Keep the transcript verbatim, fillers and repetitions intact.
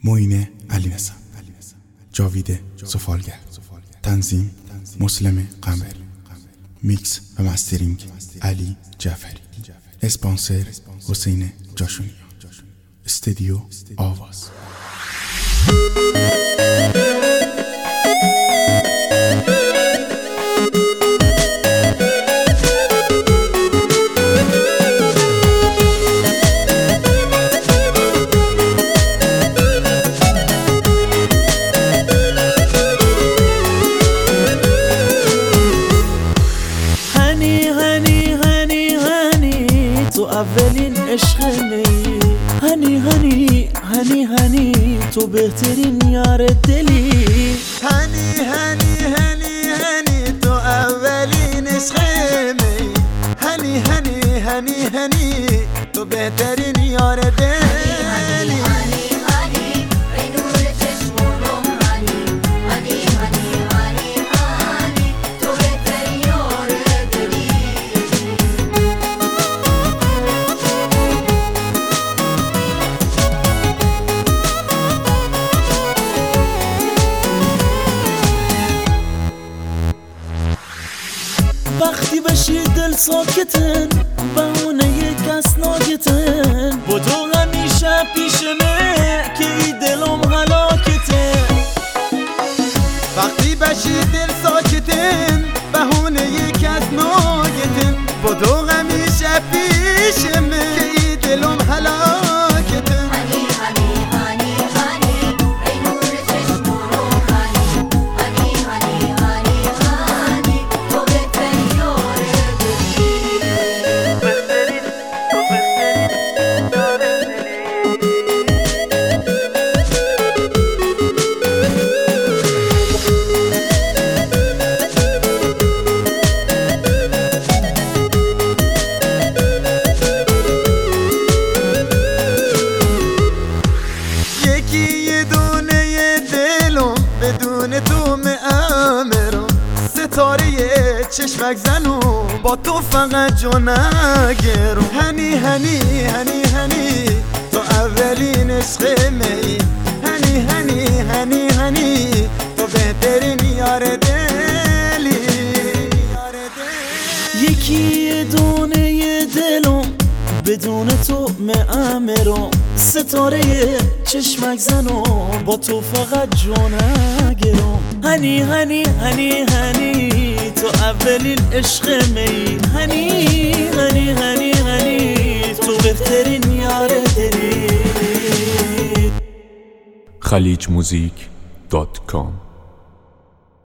معین علیرضا، جاوید سفالگر، تنظیم مسلم قمر، میکس و مسترینگ علی جعفری، اسپانسر حسین جاشونی، استودیو آواز. اولین عشق می هنی هنی هنی هنی تو بهترین یار دلی هنی هنی هنی هنی تو اولین عشق می هنی هنی هنی هنی تو بهترین یار دلی وقتی بشی دل ساکتن بهونه یک کس ناگتن بدو همیشه پیشمه که ای دلم هلاکتن. وقتی بشی دل ساکتن بهونه یک کس ناگتن بدو همیشه پیشمه که ای دلم هلاکتن. بدون تو معمرم ستاره چشمک زنو با تو فقط جو نگرم. هنی هنی هنی هنی تو اولین عشق می هنی هنی هنی هنی تو بهترین یار دلی. یکی دونه دلم بدون تو معمرم ستاره چشمک زنو با تو فقط جونگرم. هنی هنی هنی هنی تو اولین عشق می هنی هنی هنی هنی تو بهترین یار دلی. خلیج موزیک دات کام